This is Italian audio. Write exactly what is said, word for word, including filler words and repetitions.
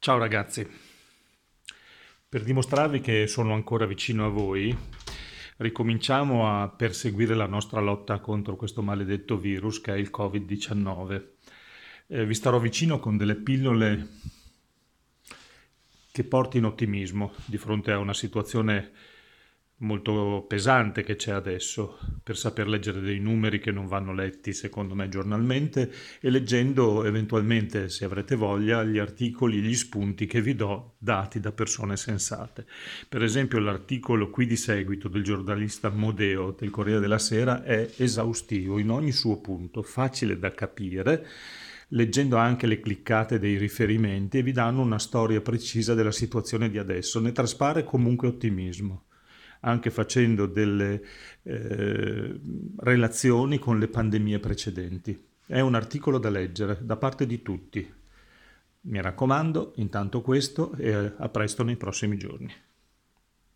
Ciao ragazzi, per dimostrarvi che sono ancora vicino a voi, ricominciamo a perseguire la nostra lotta contro questo maledetto virus che è il covid diciannove. Eh, vi starò vicino con delle pillole che portino ottimismo di fronte a una situazione molto pesante che c'è adesso, per saper leggere dei numeri che non vanno letti, secondo me, giornalmente, e leggendo eventualmente, se avrete voglia, gli articoli, gli spunti che vi do dati da persone sensate. Per esempio, l'articolo qui di seguito del giornalista Modeo del Corriere della Sera è esaustivo in ogni suo punto, facile da capire, leggendo anche le cliccate dei riferimenti, e vi danno una storia precisa della situazione di adesso. Ne traspare comunque ottimismo, anche facendo delle eh, relazioni con le pandemie precedenti. È un articolo da leggere da parte di tutti. Mi raccomando, intanto questo, e a presto nei prossimi giorni.